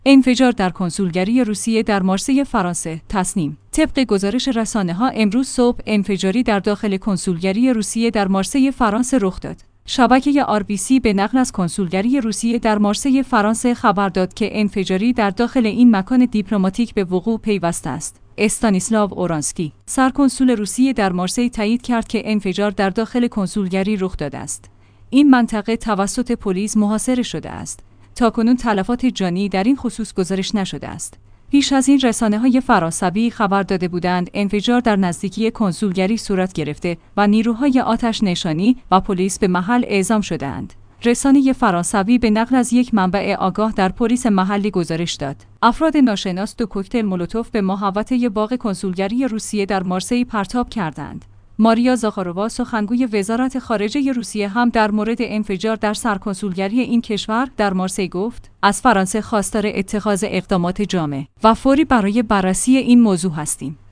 انفجار در کنسولگری روسیه در مارسی فرانسه. تصنیم: طبق گزارش رسانه‌ها امروز صبح انفجاری در داخل کنسولگری روسیه در مارسی فرانسه رخ داد. شبکه RBC به نقل از کنسولگری روسیه در مارسی فرانسه خبر داد که انفجاری در داخل این مکان دیپلماتیک به وقوع پیوسته است. استانیسلاو اورانسکی، سرکنسول روسیه در مارسی تایید کرد که انفجار در داخل کنسولگری رخ داده است. این منطقه توسط پلیس محاصره شده است. تاکنون تلفات جانی در این خصوص گزارش نشده است. پیش از این رسانه‌های فرانسوی خبر داده بودند انفجار در نزدیکی کنسولگری صورت گرفته و نیروهای آتش نشانی و پلیس به محل اعزام شده‌اند. رسانه فرانسوی به نقل از یک منبع آگاه در پلیس محلی گزارش داد. افراد ناشناس 2 کوکتل مولوتوف به محوطه باغ کنسولگری روسیه در مارسی پرتاب کردند. ماریا زاخارۆوا، سخنگوی وزارت خارجه روسیه، هم در مورد انفجار در سرکنسولگری این کشور در مارسی گفت: از فرانسه خواستار اتخاذ اقدامات جامع و فوری برای بررسی این موضوع هستیم.